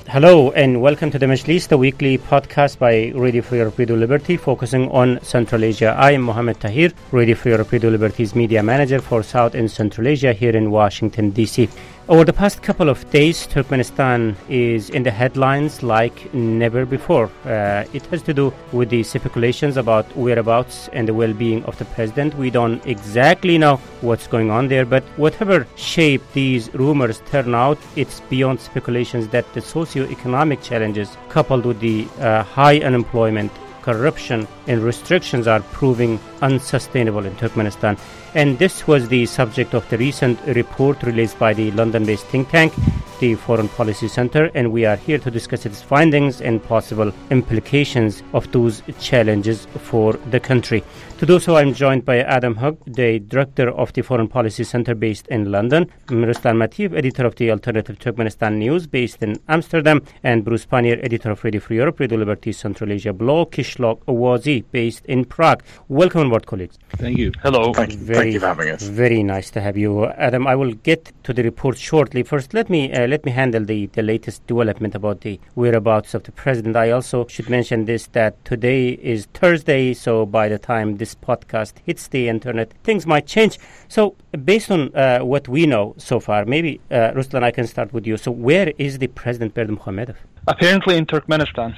Hello and welcome to the Majlis, the weekly podcast by Radio Free Europe, Radio Liberty, focusing on Central Asia. I am Mohammed Tahir, Radio Free Europe, Radio Liberty's media manager for South and Central Asia here in Washington, D.C. Over the past couple of days, Turkmenistan is in the headlines like never before. It has to do with the speculations about whereabouts and the well-being of the president. We don't exactly know what's going on there, but whatever shape these rumors turn out, it's beyond speculations that the socio-economic challenges coupled with the high unemployment, corruption and restrictions are proving unsustainable in Turkmenistan. And this was the subject of the recent report released by the London-based think tank, the Foreign Policy Center, and we are here to discuss its findings and possible implications of those challenges for the country. To do so, I'm joined by Adam Hug, the director of the Foreign Policy Center based in London, Ruslan Matiev, editor of the Alternative Turkmenistan News based in Amsterdam, and Bruce Panier, editor of Radio Free Europe, Radio Liberty Central Asia blog, Kishlock Awazi, based in Prague. Welcome on board, colleagues. Thank you. Hello. Thank you for having us. Very nice to have you, Adam. I will get to the report shortly. First, let me handle the latest development about the whereabouts of the president. I also should mention this, that today is Thursday, so by the time this podcast hits the internet, things might change. So, based on what we know so far, maybe, Ruslan, I can start with you. So, where is the President Berdimuhamedov? Apparently in Turkmenistan.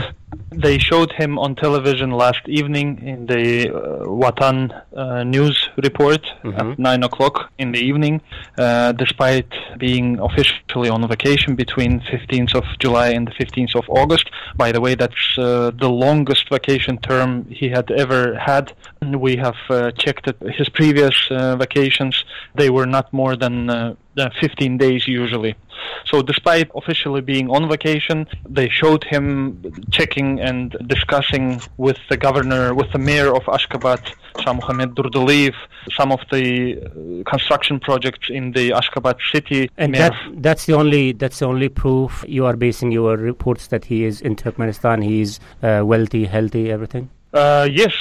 They showed him on television last evening in the Watan news report at 9 o'clock in the evening, despite being officially on vacation between 15th of July and the 15th of August. By the way, that's the longest vacation term he had ever had. We have checked his previous vacations. They were not more than 15 days usually. So despite officially being on vacation, they showed him checking and discussing with the governor, with the mayor of Ashgabat, Shah Mohammed Durduliyev, some of the construction projects in the Ashgabat city. And that's the only proof you are basing your reports that he is in Turkmenistan, he is wealthy, healthy, everything? Yes,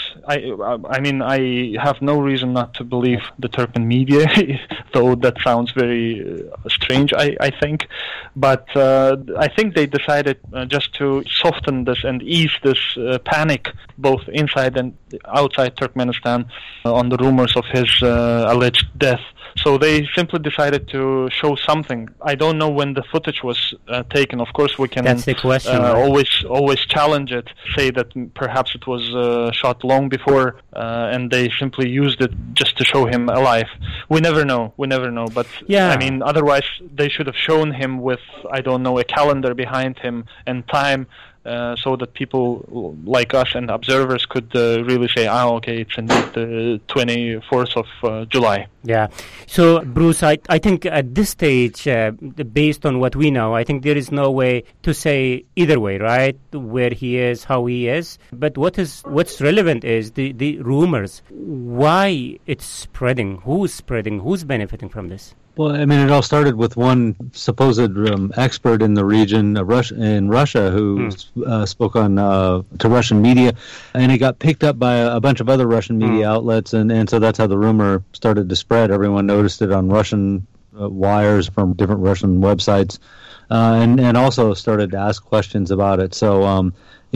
I mean, I have no reason not to believe the Turkmen media, though that sounds very strange, I think. But I think they decided just to soften this and ease this panic, both inside and outside Turkmenistan, on the rumors of his alleged death. So they simply decided to show something. I don't know when the footage was taken. Of course, we can That's the question, always challenge it, say that perhaps it was shot long before, and they simply used it just to show him alive. We never know. But yeah. I mean, otherwise they should have shown him with, I don't know, a calendar behind him and time. So that people like us and observers could really say, okay, it's indeed the 24th of July. Yeah. So, Bruce, I think at this stage, based on what we know, I think there is no way to say either way, right, where he is, how he is. But what's relevant is the rumors. Why it's spreading? Who's spreading? Who's benefiting from this? Well, I mean, it all started with one supposed expert in the region in Russia who spoke on to Russian media, and it got picked up by a bunch of other Russian media outlets, and so that's how the rumor started to spread. Everyone noticed it on Russian wires from different Russian websites, and also started to ask questions about it. So,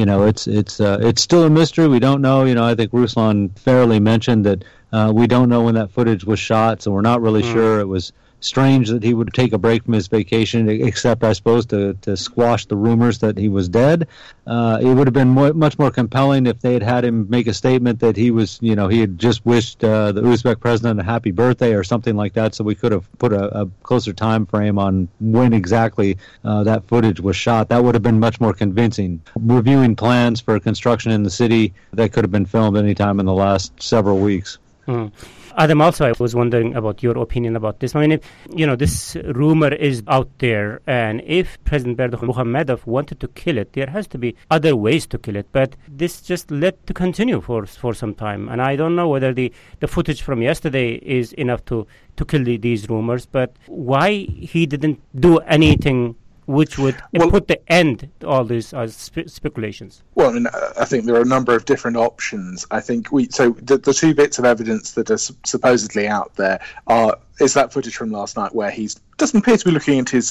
it's still a mystery. We don't know. I think Ruslan fairly mentioned that we don't know when that footage was shot, so we're not really sure. It was strange that he would take a break from his vacation, except, I suppose, to squash the rumors that he was dead. It would have been much more compelling if they had him make a statement that he was, he had just wished the Uzbek president a happy birthday or something like that, so we could have put a closer time frame on when exactly that footage was shot. That would have been much more convincing. Reviewing plans for construction in the city that could have been filmed anytime in the last several weeks. Adam, also, I was wondering about your opinion about this. I mean, this rumor is out there, and if President Berdimuhamedov wanted to kill it, there has to be other ways to kill it. But this just let to continue for some time, and I don't know whether the footage from yesterday is enough to kill these rumors. But why he didn't do anything which would put the end to all these speculations? Well, I mean, I think there are a number of different options. I think the two bits of evidence that are supposedly out there is that footage from last night where he doesn't appear to be looking at his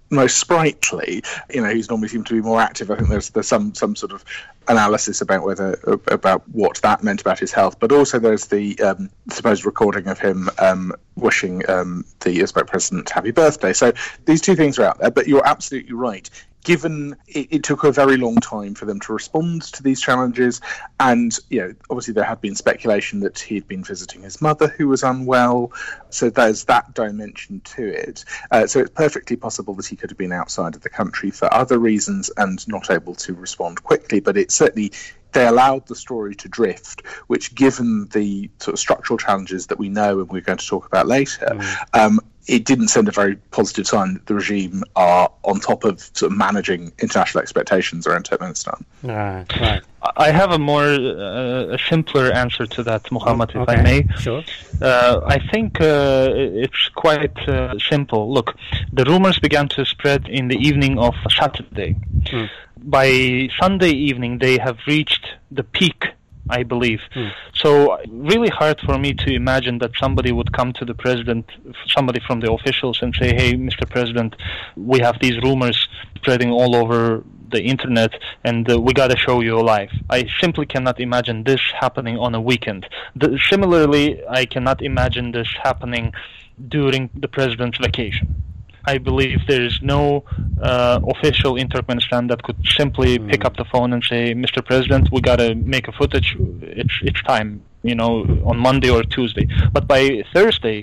most sprightly. He's normally seemed to be more active. I think there's some sort of analysis about what that meant about his health, but also there's the supposed recording of him wishing the Uzbek president happy birthday. So these two things are out there, but you're absolutely right. Given it took a very long time for them to respond to these challenges, and obviously there had been speculation that he'd been visiting his mother who was unwell, so there's that dimension to it. So it's perfectly possible that he could have been outside of the country for other reasons and not able to respond quickly, but it's certainly they allowed the story to drift, which, given the sort of structural challenges that we know and we're going to talk about later, it didn't send a very positive sign that the regime are on top of sort of managing international expectations around Turkmenistan. Right. I have a simpler answer to that, Muhammad, if I may. Sure. I think it's quite simple. Look, the rumors began to spread in the evening of Saturday. By Sunday evening, they have reached the peak, I believe. So really hard for me to imagine that somebody would come to the president, somebody from the officials, and say, hey, Mr. President, we have these rumors spreading all over the internet, and we got to show you live. I simply cannot imagine this happening on a weekend. Similarly, I cannot imagine this happening during the president's vacation. I believe there is no official in Turkmenistan that could simply pick up the phone and say, Mr. President, we got to make a footage. It's time, on Monday or Tuesday. But by Thursday,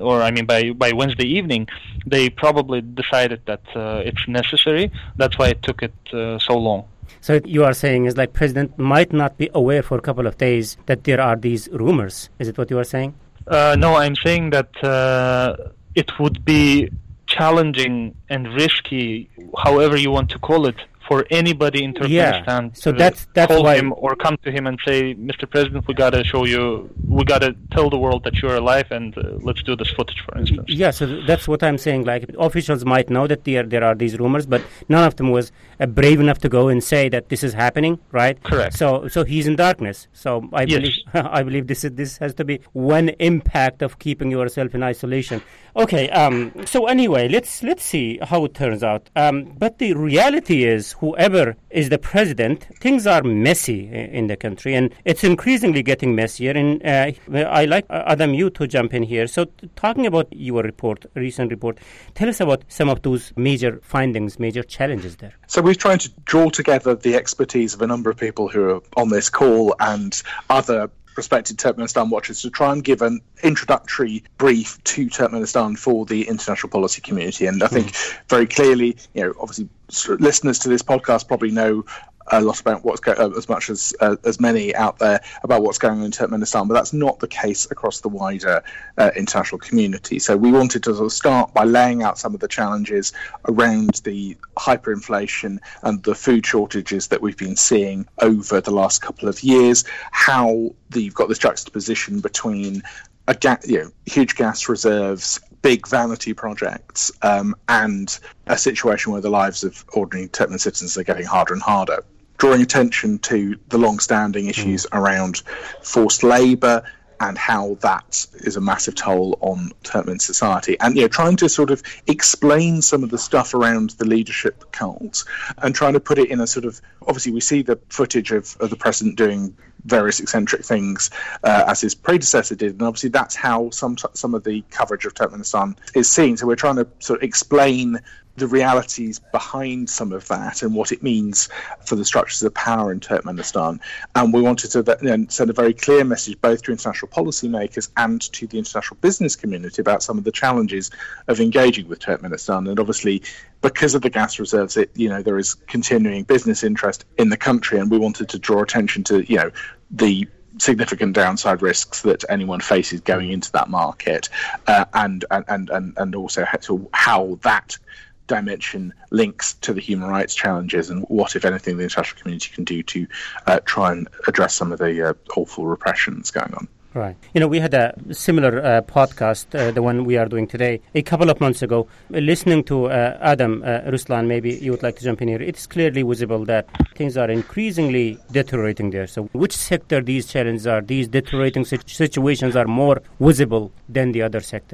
by Wednesday evening, they probably decided that it's necessary. That's why it took it so long. So you are saying is like President might not be aware for a couple of days that there are these rumors. Is it what you are saying? No, I'm saying that it would be challenging and risky, however you want to call it, for anybody in Turkmenistan to call him or come to him and say, Mr. President, we got to show you, we got to tell the world that you're alive and let's do this footage, for instance. Yeah, so that's what I'm saying. Like, officials might know that there are these rumors, but none of them was brave enough to go and say that this is happening, right? Correct. So he's in darkness. So I believe this has to be one impact of keeping yourself in isolation. Okay, so anyway, let's see how it turns out. But the reality is, whoever is the president, things are messy in the country, and it's increasingly getting messier. And I like, Adam, you to jump in here. So talking about your recent report, tell us about some of those major findings, major challenges there. So we've tried to draw together the expertise of a number of people who are on this call and other respected Turkmenistan watchers to try and give an introductory brief to Turkmenistan for the international policy community. And I think very clearly, obviously listeners to this podcast probably know a lot about as much as many out there about what's going on in Turkmenistan, but that's not the case across the wider international community. So we wanted to sort of start by laying out some of the challenges around the hyperinflation and the food shortages that we've been seeing over the last couple of years, how you've got this juxtaposition between huge gas reserves, big vanity projects, and a situation where the lives of ordinary Turkmen citizens are getting harder and harder. Drawing attention to the long-standing issues around forced labour and how that is a massive toll on Turkmen society, and trying to sort of explain some of the stuff around the leadership cult and trying to put it in a sort of, obviously we see the footage of the president doing various eccentric things as his predecessor did, and obviously that's how some of the coverage of Turkmenistan is seen. So we're trying to sort of explain the realities behind some of that and what it means for the structures of power in Turkmenistan. And we wanted to send a very clear message both to international policymakers and to the international business community about some of the challenges of engaging with Turkmenistan. And obviously, because of the gas reserves, there is continuing business interest in the country, and we wanted to draw attention to, the significant downside risks that anyone faces going into that market, and also how that dimension links to the human rights challenges and what, if anything, the international community can do to try and address some of the awful repressions going on. Right. We had a similar podcast, the one we are doing today, a couple of months ago. Listening to Adam, Ruslan, maybe you would like to jump in here. It's clearly visible that things are increasingly deteriorating there. So which sector these challenges are, these deteriorating situations are more visible than the other sectors?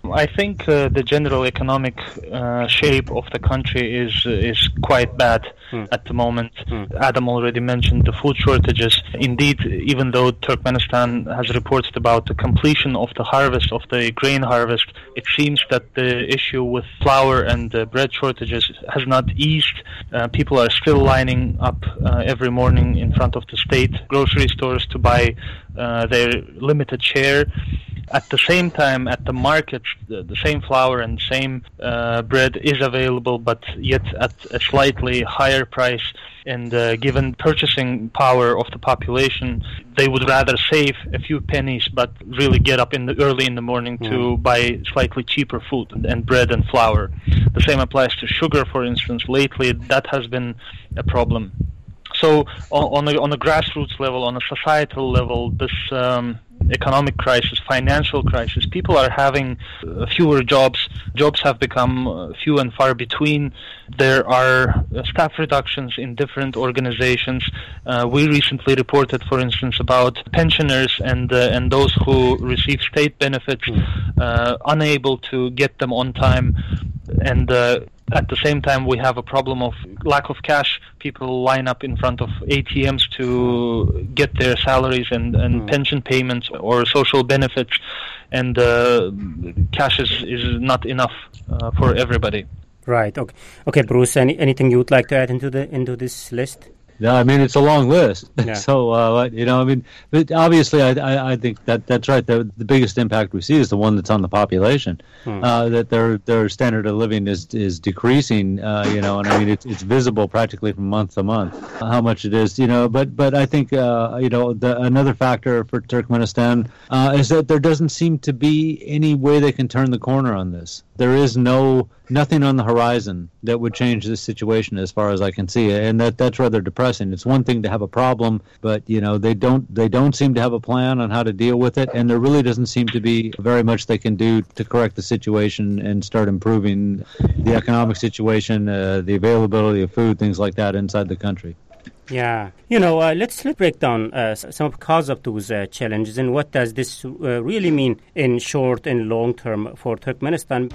I think the general economic shape of the country is quite bad at the moment. Adam already mentioned the food shortages. Indeed, even though Turkmenistan has reported about the completion of the harvest, of the grain harvest, it seems that the issue with flour and bread shortages has not eased. People are still lining up every morning in front of the state grocery stores to buy their limited share. At the same time, at the markets, the same flour and same bread is available, but yet at a slightly higher price. And given purchasing power of the population, they would rather save a few pennies, but really get up early in the morning to buy slightly cheaper food and bread and flour. The same applies to sugar, for instance. Lately, that has been a problem. So on a grassroots level, on a societal level, this economic crisis, financial crisis, people are having fewer jobs. Jobs have become few and far between. There are staff reductions in different organizations. We recently reported, for instance, about pensioners and those who receive state benefits unable to get them on time. And at the same time, we have a problem of lack of cash. People line up in front of ATMs to get their salaries and pension payments or social benefits, and cash is not enough for everybody. Right. Okay, Bruce. Anything you would like to add into this list? No, I mean, it's a long list. Yeah. So, but obviously, I think that's right. The biggest impact we see is the one that's on the population, that their standard of living is decreasing, and I mean, it's visible practically from month to month, how much it is, but I think, another factor for Turkmenistan is that there doesn't seem to be any way they can turn the corner on this. There is nothing on the horizon that would change this situation as far as I can see, and that's rather depressing. It's one thing to have a problem, but they don't seem to have a plan on how to deal with it, and there really doesn't seem to be very much they can do to correct the situation and start improving the economic situation, the availability of food, things like that inside the country. Yeah, let's break down some of the cause of those challenges and what does this really mean in short and long term for Turkmenistan.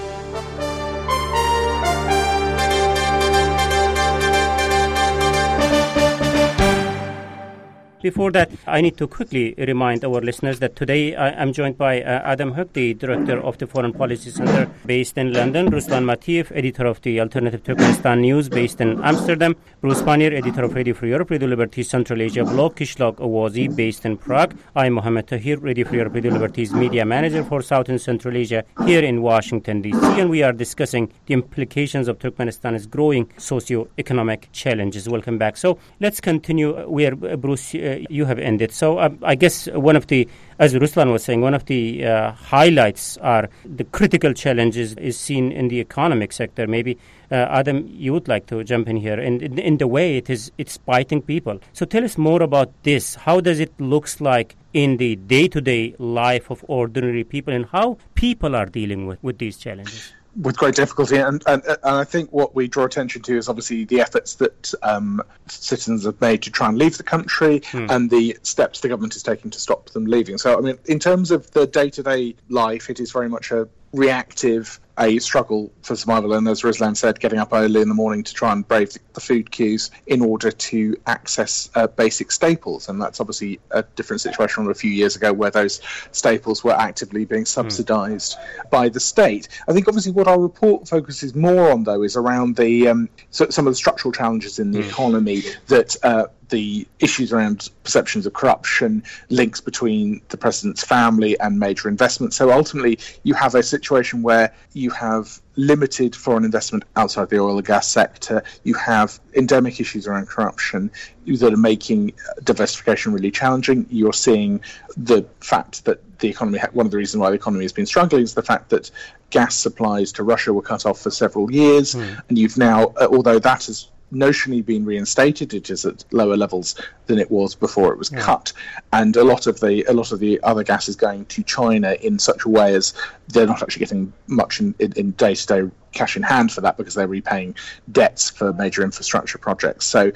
Before that, I need to quickly remind our listeners that today I'm joined by Adam Huk, the director of the Foreign Policy Center based in London, Ruslan Matiev, editor of the Alternative Turkmenistan News based in Amsterdam, Bruce Pannier, editor of Radio Free Europe, Radio Liberty's Central Asia blog, Kishlock Awazi, based in Prague. I'm Mohammed Tahir, Radio Free Europe, Radio Liberty's media manager for South and Central Asia here in Washington, D.C., and we are discussing the implications of Turkmenistan's growing socio-economic challenges. Welcome back. So let's continue where Bruce you have ended. So I guess one of the, as Ruslan was saying, one of the highlights are the critical challenges is seen in the economic sector. Maybe Adam, you would like to jump in here, and in the way it's biting people. So tell us more about this. How does it looks like in the day-to-day life of ordinary people, and how people are dealing with these challenges? With great difficulty, and I think what we draw attention to is obviously the efforts that citizens have made to try and leave the country and the steps the government is taking to stop them leaving. So, I mean, in terms of the day-to-day life, it is very much a reactive, a struggle for survival, and as Ruslan said, getting up early in the morning to try and brave the food queues in order to access basic staples, and that's obviously a different situation from a few years ago where those staples were actively being subsidised by the state. I think obviously what our report focuses more on, though, is around the some of the structural challenges in the economy that the issues around perceptions of corruption, links between the president's family and major investments. So ultimately, you have a situation where you have limited foreign investment outside the oil and gas sector. You have endemic issues around corruption that are making diversification really challenging. You're seeing the fact that the economy, one of the reasons why the economy has been struggling is the fact that gas supplies to Russia were cut off for several years. And you've now, although that has notionally been reinstated, it is at lower levels than it was before it was cut, and a lot of the other gas is going to China in such a way as they're not actually getting much in day-to-day cash in hand for that because they're repaying debts for major infrastructure projects. So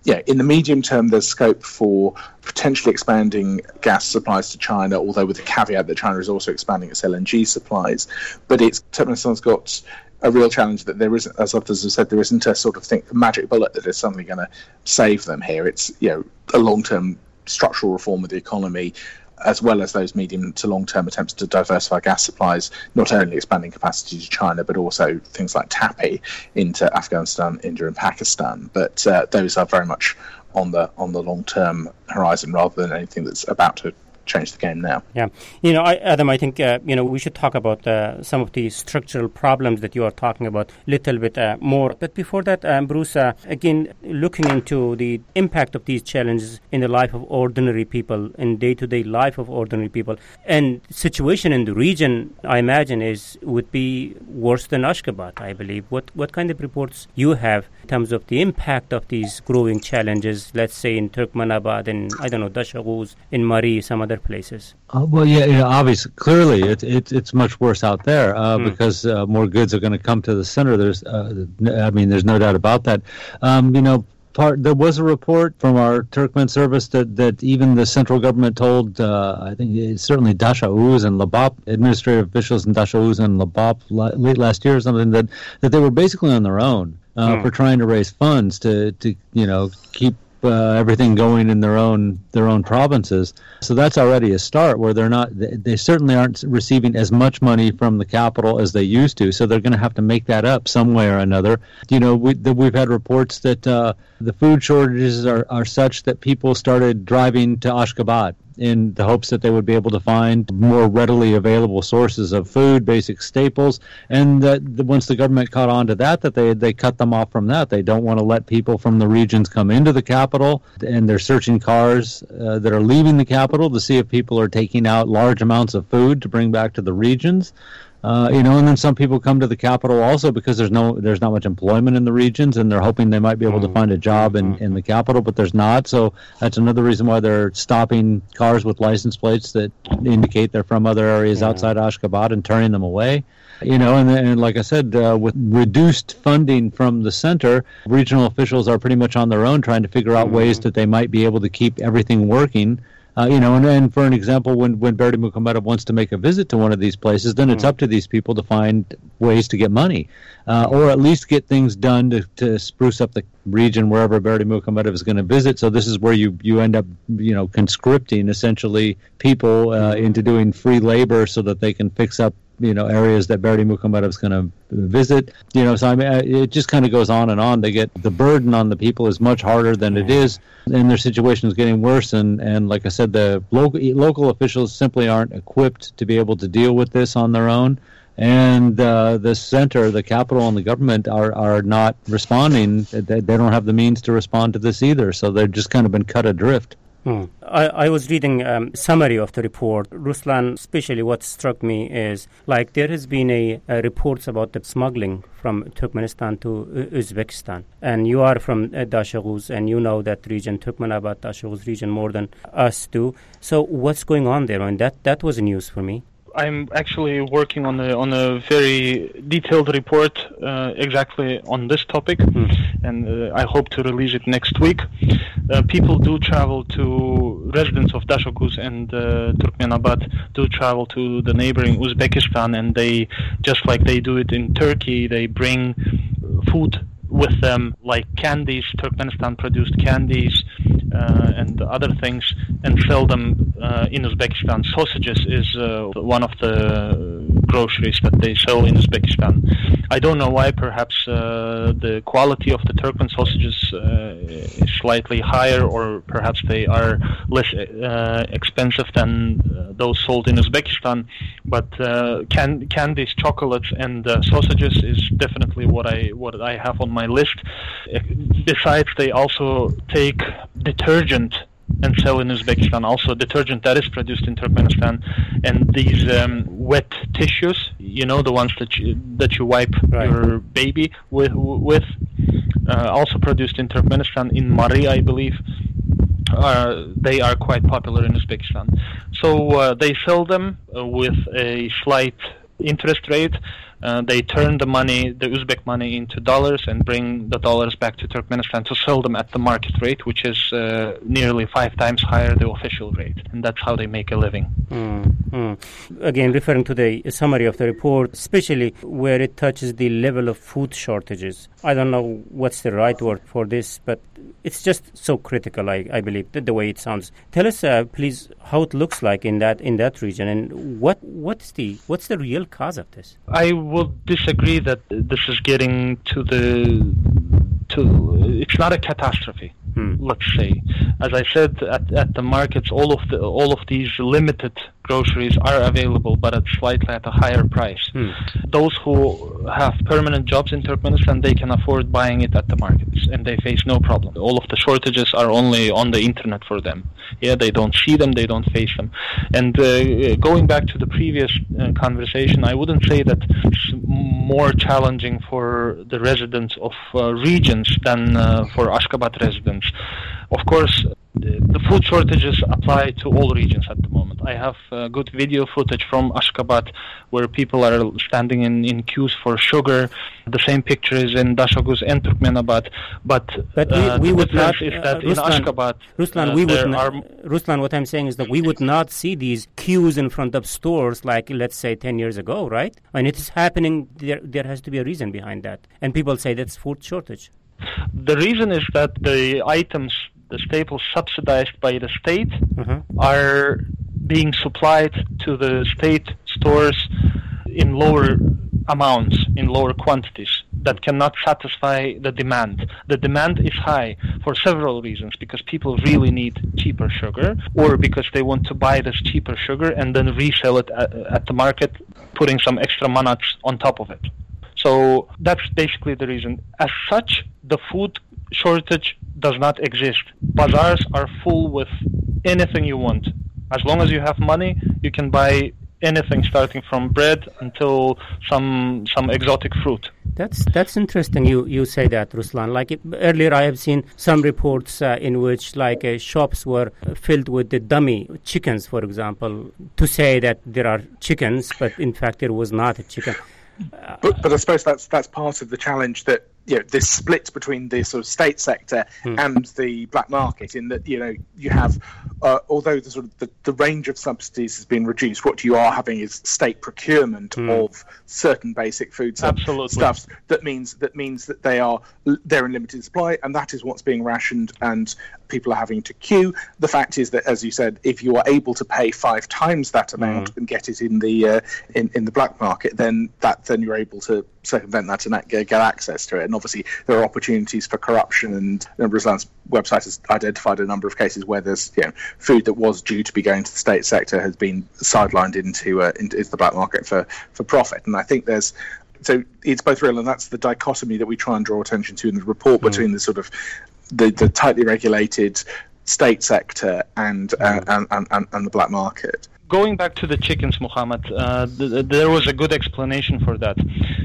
in the medium term, there's scope for potentially expanding gas supplies to China, although with the caveat that China is also expanding its LNG supplies. But Turkmenistan's got a real challenge that there isn't, as others have said, there isn't a sort of magic bullet that is suddenly going to save them here. It's a long-term structural reform of the economy, as well as those medium to long-term attempts to diversify gas supplies, not only expanding capacity to China, but also things like TAPI into Afghanistan, India and Pakistan. But those are very much on the long-term horizon rather than anything that's about to change the game now. Yeah. Adam, I think, we should talk about some of the structural problems that you are talking about a little bit more. But before that, Bruce, again, looking into the impact of these challenges in the life of ordinary people, in day-to-day life of ordinary people, and situation in the region, I imagine, would be worse than Ashgabat, I believe. What kind of reports you have in terms of the impact of these growing challenges, let's say in Turkmenabad, in, Dashoguz, in Mari, some other places? Obviously, clearly, it's much worse out there because more goods are going to come to the center. There's no doubt about that. There was a report from our Turkmen service that even the central government told, I think it's certainly Dashauz and Labap, administrative officials in Dashauz and Labap late last year or something, that they were basically on their own for trying to raise funds to keep everything going in their own provinces. So that's already a start where they certainly aren't receiving as much money from the capital as they used to. So they're going to have to make that up some way or another. We've had reports that the food shortages are such that people started driving to Ashgabat in the hopes that they would be able to find more readily available sources of food, basic staples, and that once the government caught on to that they cut them off from that. They don't want to let people from the regions come into the capital, and they're searching cars that are leaving the capital to see if people are taking out large amounts of food to bring back to the regions. And then some people come to the capital also because there's not much employment in the regions, and they're hoping they might be able to find a job in the capital, but there's not. So that's another reason why they're stopping cars with license plates that indicate they're from other areas outside Ashgabat and turning them away. And like I said, with reduced funding from the center, regional officials are pretty much on their own trying to figure out ways that they might be able to keep everything working. And for an example, when Berdi Mukhomedov wants to make a visit to one of these places, then it's up to these people to find ways to get money, or at least get things done to spruce up the region wherever Berdi Mukhomedov is going to visit. So this is where you end up, conscripting essentially people into doing free labor so that they can fix up areas that Berdi Mukhomedov is going to visit. So it just kind of goes on and on. The burden on the people is much harder than it is, and their situation is getting worse. And like I said, the local officials simply aren't equipped to be able to deal with this on their own. And the center, the capital, and the government are not responding. They don't have the means to respond to this either. So they've just kind of been cut adrift. I was reading summary of the report. Ruslan, especially what struck me is there has been a reports about the smuggling from Turkmenistan to Uzbekistan. And you are from Dashoguz, and you know that region, Turkmenabad, Dashoguz region, more than us do. So what's going on there? And that was news for me. I'm actually working on a very detailed report exactly on this topic, and I hope to release it next week. People do travel to, residents of Dashoguz and Turkmenabad do travel to the neighboring Uzbekistan, and they, just like they do it in Turkey, they bring food with them, like candies, Turkmenistan-produced candies, and other things, and sell them in Uzbekistan. Sausages is one of the groceries that they sell in Uzbekistan. I don't know why. Perhaps the quality of the Turkmen sausages is slightly higher, or perhaps they are less expensive than those sold in Uzbekistan. But candies, chocolates, and sausages is definitely what I have on my list. Besides, they also take detergent and sell in Uzbekistan, also detergent that is produced in Turkmenistan, and these wet tissues, the ones that you wipe your baby with, also produced in Turkmenistan, in Mari, I believe. They are quite popular in Uzbekistan. So they sell them with a slight interest rate, They turn the Uzbek money into dollars and bring the dollars back to Turkmenistan to sell them at the market rate, which is nearly 5 times higher the official rate. And that's how they make a living. Again, referring to the summary of the report, especially where it touches the level of food shortages. I don't know what's the right word for this, but it's just so critical, I believe, the way it sounds. Tell us, please, how it looks like in that region, and what's the real cause of this? I will disagree that this is getting to it's not a catastrophe. Let's say, as I said, at the markets, all of these limited groceries are available, but at a higher price. Those who have permanent jobs in Turkmenistan, they can afford buying it at the markets, and they face no problem. All of the shortages are only on the internet for them. Yeah, they don't see them, they don't face them. And going back to the previous conversation, I wouldn't say that it's more challenging for the residents of regions than for Ashgabat residents. Of course, the food shortages apply to all regions at the moment. I have good video footage from Ashgabat where people are standing in queues for sugar. The same picture is in Dashoguz and Turkmenabad. But we would not. Is that in Ashgabat, Ruslan, what I'm saying is that we would not see these queues in front of stores like, let's say, 10 years ago, right? And it is happening. There has to be a reason behind that. And people say that's food shortage. The reason is that the items, the staples subsidized by the state, are being supplied to the state stores in lower amounts, in lower quantities that cannot satisfy the demand. The demand is high for several reasons, because people really need cheaper sugar, or because they want to buy this cheaper sugar and then resell it at the market, putting some extra manats on top of it. So that's basically the reason. As such, the food shortage does not exist. Bazaars are full with anything you want. As long as you have money, you can buy anything, starting from bread until some exotic fruit. That's interesting. You say that, Ruslan. Earlier, I have seen some reports in which shops were filled with the dummy chickens, for example, to say that there are chickens, but in fact there was not a chicken. But I suppose that's part of the challenge, that this split between the sort of state sector and the black market, in that you have although the sort of the range of subsidies has been reduced, what you are having is state procurement of certain basic food stuffs. That means that they're in limited supply, and that is what's being rationed, and people are having to queue. The fact is that, as you said, if you are able to pay 5 times that amount and get it in the black market, then you're able to circumvent that and get access to it. And obviously there are opportunities for corruption, and Ruslan's website has identified a number of cases where there's food that was due to be going to the state sector has been sidelined into the black market for profit. And I think so it's both real, and that's the dichotomy that we try and draw attention to in the report between the sort of the tightly regulated state sector and the black market. Going back to the chickens, Muhammad, there was a good explanation for that.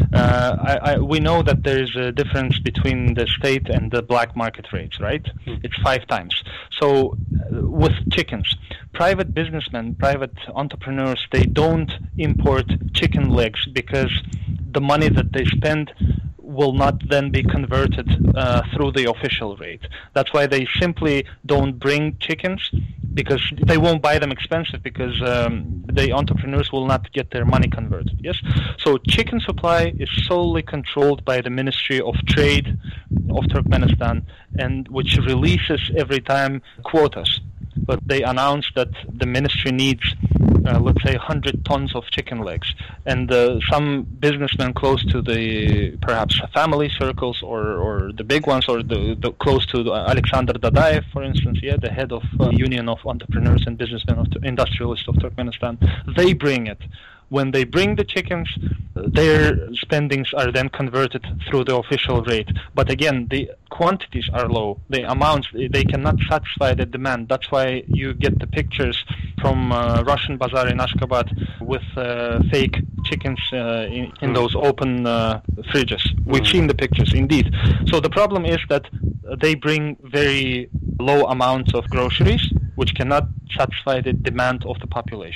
We know that there is a difference between the state and the black market rates, right? It's 5 times. So with chickens, private businessmen, private entrepreneurs, they don't import chicken legs because the money that they spend will not then be converted through the official rate. That's why they simply don't bring chickens, because they won't buy them expensive, because the entrepreneurs will not get their money converted. Yes, so chicken supply is solely controlled by the Ministry of Trade of Turkmenistan, and which releases every time quotas. But they announced that the ministry needs, let's say, 100 tons of chicken legs. And some businessmen close to the, perhaps, family circles or the big ones, or the close to Alexander Dadaev, for instance, the head of Union of Entrepreneurs and Businessmen Industrialists of Turkmenistan, they bring it. When they bring the chickens, their spendings are then converted through the official rate. But again, the quantities are low. The amounts, they cannot satisfy the demand. That's why you get the pictures from Russian bazaar in Ashgabat with fake chickens in those open fridges. We've seen the pictures, indeed. So the problem is that they bring very low amounts of groceries, which cannot satisfy the demand of the population.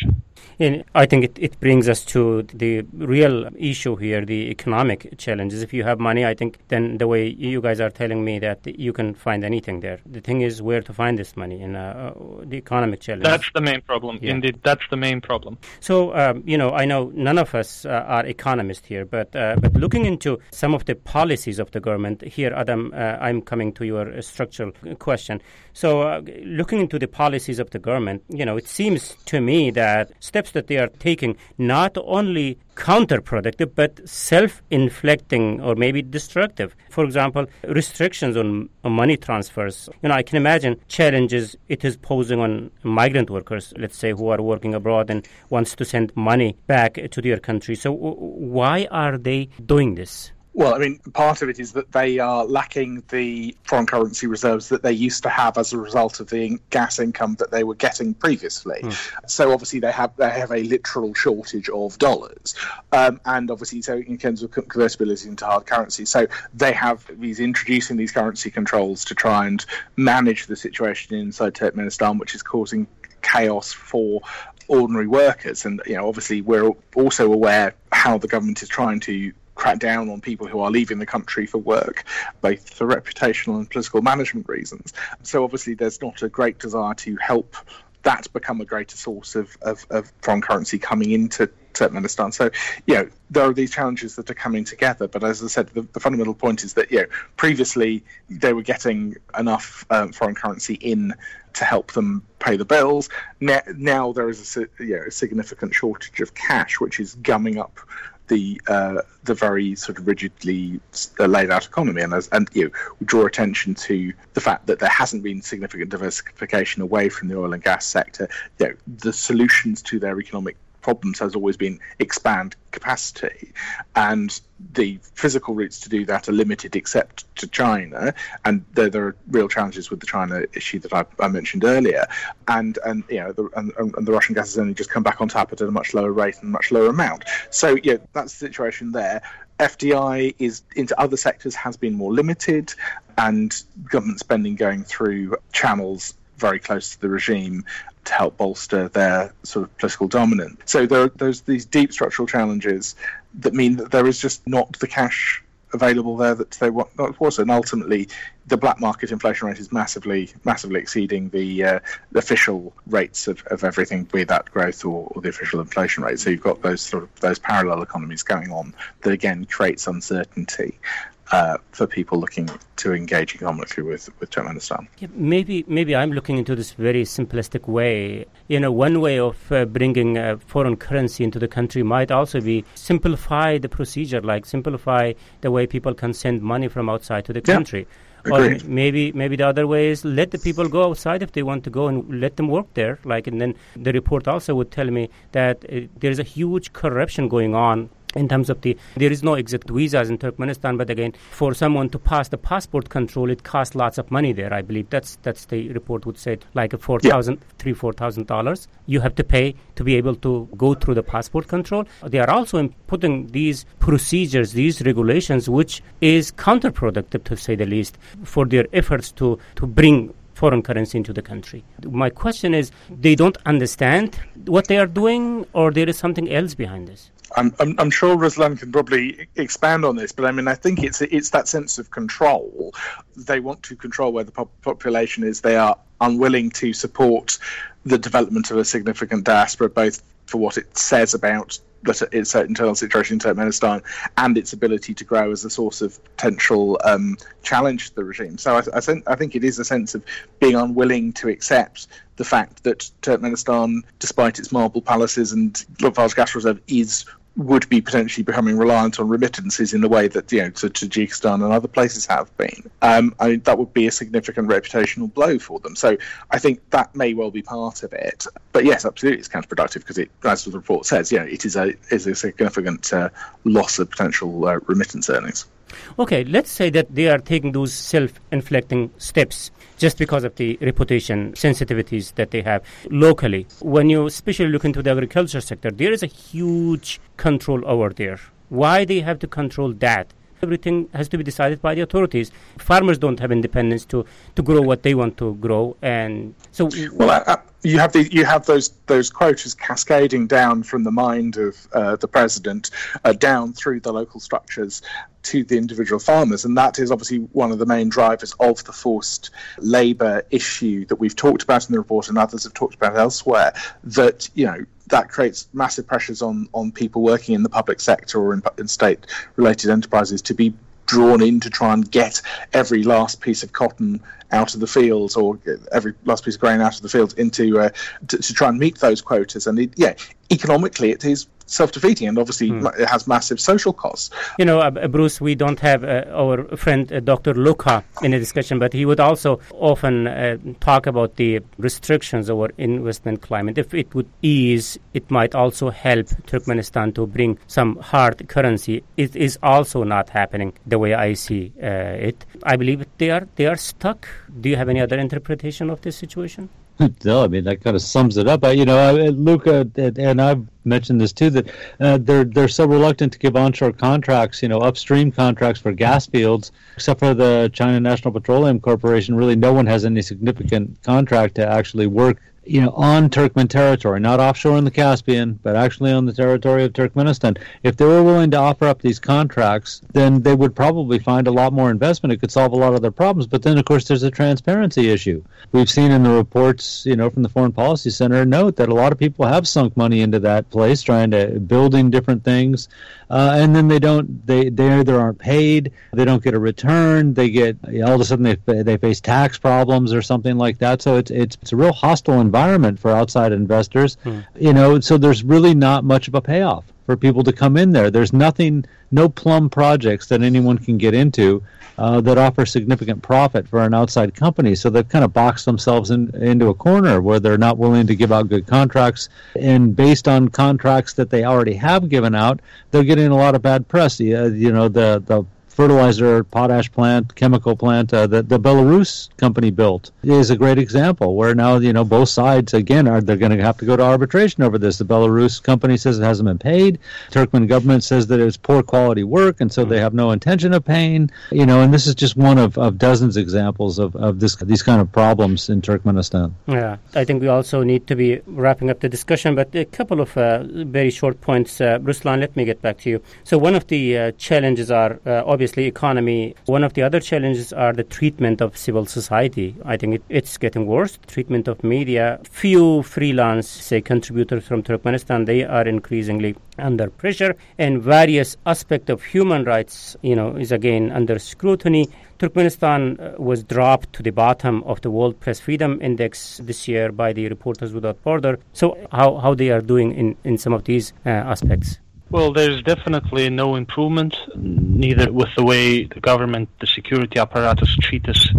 And I think it brings us to the real issue here, the economic challenges. If you have money, I think then the way you guys are telling me that you can find anything there. The thing is where to find this money and the economic challenge. That's the main problem. Yeah. Indeed, that's the main problem. So, I know none of us are economists here, but looking into some of the policies of the government, here, Adam, I'm coming to your structural question. So, looking into the policies of the government, it seems to me that steps that they are taking not only counterproductive but self-inflicting or maybe destructive. For example, restrictions on money transfers. I can imagine challenges it is posing on migrant workers, let's say, who are working abroad and wants to send money back to their country. So why are they doing this? Well, I mean, part of it is that they are lacking the foreign currency reserves that they used to have as a result of the gas income that they were getting previously. So obviously they have a literal shortage of dollars, and obviously so in terms of convertibility into hard currency. So they have introducing these currency controls to try and manage the situation inside Turkmenistan, which is causing chaos for ordinary workers. And obviously we're also aware how the government is trying to crack down on people who are leaving the country for work, both for reputational and political management reasons. So obviously there's not a great desire to help that become a greater source of foreign currency coming into Turkmenistan. So, there are these challenges that are coming together. But as I said, the fundamental point is that, previously they were getting enough foreign currency in to help them pay the bills. Now there is a significant shortage of cash, which is gumming up the very sort of rigidly laid out economy, and we draw attention to the fact that there hasn't been significant diversification away from the oil and gas sector. The solutions to their economic problems has always been expand capacity, and the physical routes to do that are limited except to China, and there are real challenges with the China issue that I mentioned earlier, and the Russian gas has only just come back on tap at a much lower rate and much lower amount. So that's the situation there. FDI into other sectors has been more limited, and government spending going through channels very close to the regime to help bolster their sort of political dominance. So there's these deep structural challenges that mean that there is just not the cash available there that they want. And ultimately, the black market inflation rate is massively exceeding the official rates of everything, be that growth or the official inflation rate. So you've got those parallel economies going on that again creates uncertainty for people looking to engage economically with Turkmenistan. Yeah, maybe I'm looking into this very simplistic way. One way of bringing foreign currency into the country might also be simplify the procedure, like simplify the way people can send money from outside to the country. Agreed. Or maybe the other way is let the people go outside if they want to go and let them work there. And then the report also would tell me that there is a huge corruption going on in terms of there is no exit visas in Turkmenistan, but again, for someone to pass the passport control, it costs lots of money there. I believe that's the report would say, like $4,000 you have to pay to be able to go through the passport control. They are also putting these procedures, these regulations, which is counterproductive, to say the least, for their efforts to bring foreign currency into the country. My question is, they don't understand what they are doing, or there is something else behind this? I'm sure Ruslan can probably expand on this, but I mean, I think it's that sense of control. They want to control where the population is. They are unwilling to support the development of a significant diaspora, both for what it says about its internal situation in Turkmenistan and its ability to grow as a source of potential challenge to the regime. So I think it is a sense of being unwilling to accept the fact that Turkmenistan, despite its marble palaces and large gas reserve, would be potentially becoming reliant on remittances in the way that to Tajikistan and other places have been. That would be a significant reputational blow for them. So I think that may well be part of it. But yes, absolutely, it's counterproductive because, as the report says, it is a significant loss of potential remittance earnings. Okay, let's say that they are taking those self-inflicting steps just because of the reputation sensitivities that they have locally. When you especially look into the agriculture sector, there is a huge control over there. Why they have to control that everything has to be decided by the authorities. Farmers don't have independence to grow what they want to grow, and so you have those quotas cascading down from the mind of the president down through the local structures to the individual farmers, and that is obviously one of the main drivers of the forced labour issue that we've talked about in the report and others have talked about elsewhere. That that creates massive pressures on people working in the public sector or in state-related enterprises to be drawn in to try and get every last piece of cotton out of the fields or every last piece of grain out of the fields into to try and meet those quotas. And economically it is self-defeating, and obviously it has massive social costs. Bruce, we don't have our friend Dr. Luca in a discussion, but he would also often talk about the restrictions over investment climate. If it would ease, it might also help Turkmenistan to bring some hard currency. It is also not happening the way I see it. I believe they are stuck. Do you have any other interpretation of this situation? No, I mean, that kind of sums it up. Luca, and I've mentioned this too, that they're so reluctant to give onshore contracts, upstream contracts for gas fields, except for the China National Petroleum Corporation. Really, no one has any significant contract to actually work on Turkmen territory, not offshore in the Caspian, but actually on the territory of Turkmenistan. If they were willing to offer up these contracts, then they would probably find a lot more investment. It could solve a lot of their problems. But then, of course, there's a transparency issue. We've seen in the reports, from the Foreign Policy Center, note that a lot of people have sunk money into that place, trying to building different things, and then they either aren't paid, they don't get a return, they get all of a sudden they face tax problems or something like that. So it's a real hostile environment for outside investors, so there's really not much of a payoff for people to come in there. There's no plum projects that anyone can get into that offer significant profit for an outside company. So they've kind of boxed themselves into a corner where they're not willing to give out good contracts. And based on contracts that they already have given out, they're getting a lot of bad press. The fertilizer, potash plant, chemical plant that the Belarus company built is a great example where now, both sides, again, they're going to have to go to arbitration over this. The Belarus company says it hasn't been paid. Turkmen government says that it's poor quality work, and so they have no intention of paying. And this is just one of dozens examples of these kind of problems in Turkmenistan. Yeah, I think we also need to be wrapping up the discussion, but a couple of very short points. Ruslan, let me get back to you. So one of the challenges are obviously economy. One of the other challenges are the treatment of civil society. I think it's getting worse. Treatment of media. Few freelance, contributors from Turkmenistan, they are increasingly under pressure, and various aspects of human rights, is again under scrutiny. Turkmenistan was dropped to the bottom of the World Press Freedom Index this year by the Reporters Without Borders. So how they are doing in some of these aspects? Well, there's definitely no improvement, neither with the way the government, the security apparatus treats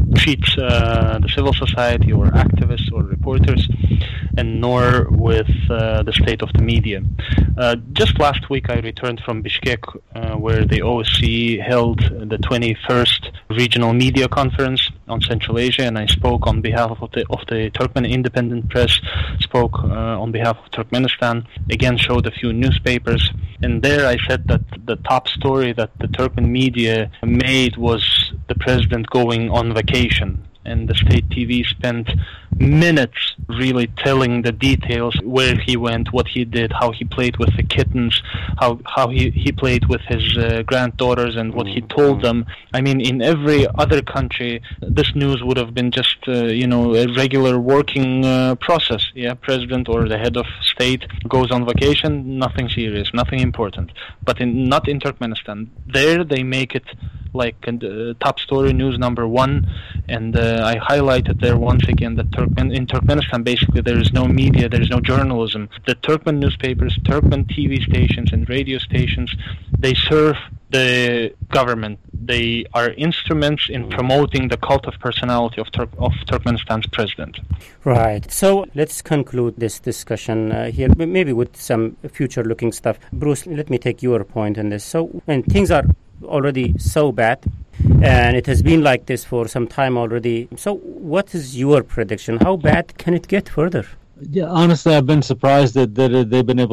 the civil society or activists or reporters, and nor with the state of the media. Just last week I returned from Bishkek, where the OSCE held the 21st Regional Media Conference on Central Asia, and I spoke on behalf of the Turkmen Independent Press, spoke on behalf of Turkmenistan, again showed a few newspapers. And there I said that the top story that the Turkmen media made was the president going on vacation. And the state TV spent minutes really telling the details, where he went, what he did, how he played with the kittens, how he played with his granddaughters and what he told them. I mean, in every other country, this news would have been just, a regular working process. Yeah, president or the head of state goes on vacation, nothing serious, nothing important. But not in Turkmenistan. There they make it like top story news number one, and I highlighted there once again that in Turkmenistan basically there is no media, there is no journalism. The Turkmen newspapers, Turkmen TV stations and radio stations, they serve the government. They are instruments in promoting the cult of personality of Turkmenistan's president. Right. So let's conclude this discussion here, maybe with some future-looking stuff. Bruce, let me take your point on this. So when things are already so bad, and it has been like this for some time already. So what is your prediction? How bad can it get further? Yeah, honestly, I've been surprised that they've been able to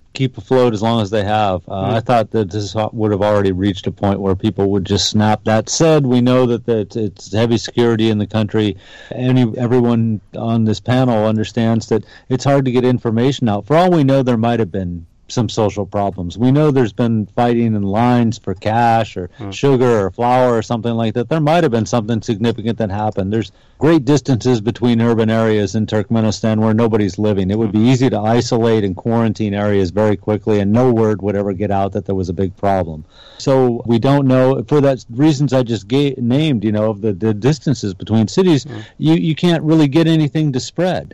keep afloat as long as they have. I thought that this would have already reached a point where people would just snap. That said, we know that it's heavy security in the country. Everyone on this panel understands that it's hard to get information out. For all we know, there might have been some social problems. We know there's been fighting in lines for cash or sugar or flour or something like that. There might have been something significant that happened. There's great distances between urban areas in Turkmenistan where nobody's living. It would be easy to isolate and quarantine areas very quickly, and no word would ever get out that there was a big problem. So we don't know, for the reasons I just named, of the distances between cities, you can't really get anything to spread.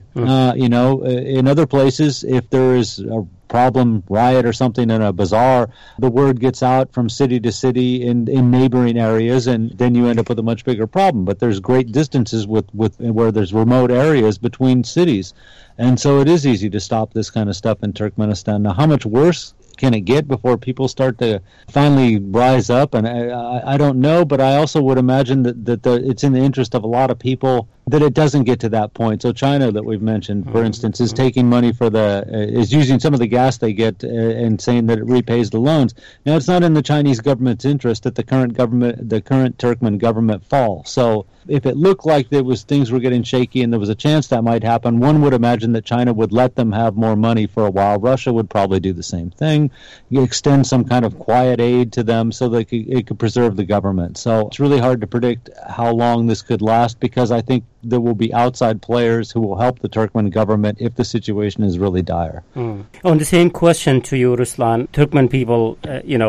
In other places, if there is a problem, riot or something in a bazaar, the word gets out from city to city in neighboring areas, and then you end up with a much bigger problem. But there's great distances with where there's remote areas between cities, and so it is easy to stop this kind of stuff in Turkmenistan. Now, how much worse can it get before people start to finally rise up? And I don't know, but I also would imagine that it's in the interest of a lot of people that it doesn't get to that point. So China, that we've mentioned, for instance, is taking money is using some of the gas they get and saying that it repays the loans. Now, it's not in the Chinese government's interest that the current Turkmen government fall. So if it looked like things were getting shaky and there was a chance that might happen, one would imagine that China would let them have more money for a while. Russia would probably do the same thing. You extend some kind of quiet aid to them so that it could preserve the government. So it's really hard to predict how long this could last, because I think there will be outside players who will help the Turkmen government if the situation is really dire. On the same question to you, Ruslan, Turkmen people,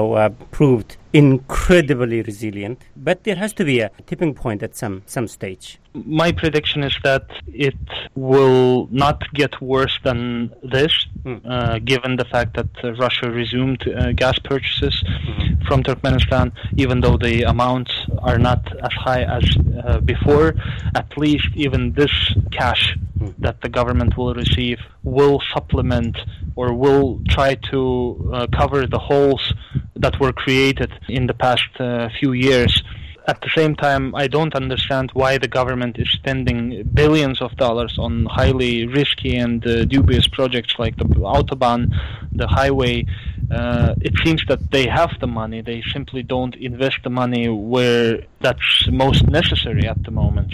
proved incredibly resilient, but there has to be a tipping point at some stage. My prediction is that it will not get worse than this, given the fact that Russia resumed gas purchases from Turkmenistan, even though the amounts are not as high as before. At least even this cash that the government will receive will supplement or will try to cover the holes that were created in the past few years. At the same time, I don't understand why the government is spending billions of dollars on highly risky and dubious projects like the Autobahn, the highway. It seems that they have the money. They simply don't invest the money where that's most necessary at the moment,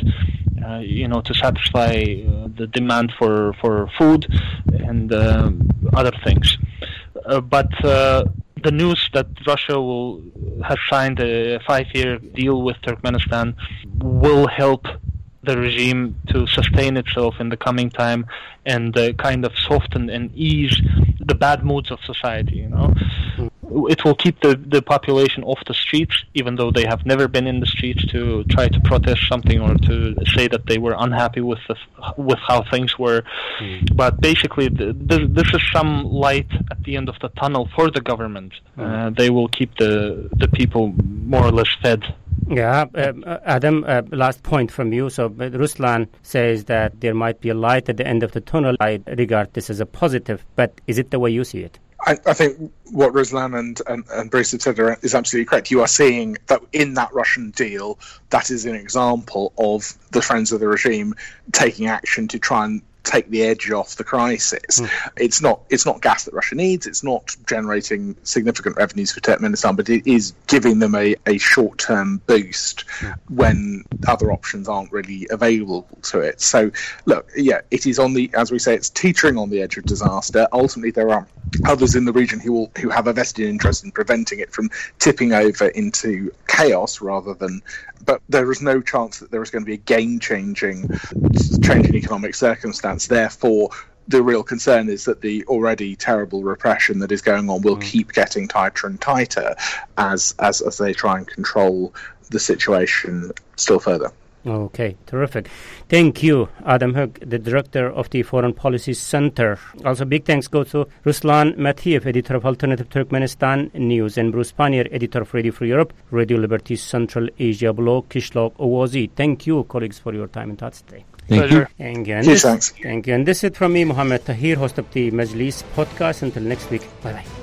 to satisfy the demand for food and other things. But the news that Russia has signed a 5-year deal with Turkmenistan will help the regime to sustain itself in the coming time and kind of soften and ease the bad moods of society, It will keep the population off the streets, even though they have never been in the streets to try to protest something or to say that they were unhappy with how things were. But basically, this is some light at the end of the tunnel for the government. They will keep the people more or less fed. Yeah, Adam, last point from you. So Ruslan says that there might be a light at the end of the tunnel. I regard this as a positive, but is it the way you see it? I think what Ruslan and Bruce have said is absolutely correct. You are seeing that in that Russian deal, that is an example of the friends of the regime taking action to try and take the edge off the crisis. It's not gas that Russia needs. It's not generating significant revenues for Turkmenistan, but it is giving them a short-term boost when other options aren't really available to it. So, look, it is as we say, it's teetering on the edge of disaster. Ultimately, there are others in the region who have a vested interest in preventing it from tipping over into chaos but there is no chance that there is going to be a game-changing change in economic circumstance. Therefore, the real concern is that the already terrible repression that is going on will keep getting tighter and tighter as they try and control the situation still further. Okay, terrific. Thank you, Adam Hug, the director of the Foreign Policy Center. Also, big thanks go to Ruslan Matiev, editor of Alternative Turkmenistan News, and Bruce Pannier, editor of Radio Free Europe, Radio Liberty's Central Asia blog, Kishlock Owazi. Thank you, colleagues, for your time and thoughts today. Thank you. Thank you. Thanks. Thank you. And this is it from me, Mohammed Tahir, host of the Majlis podcast. Until next week, bye-bye.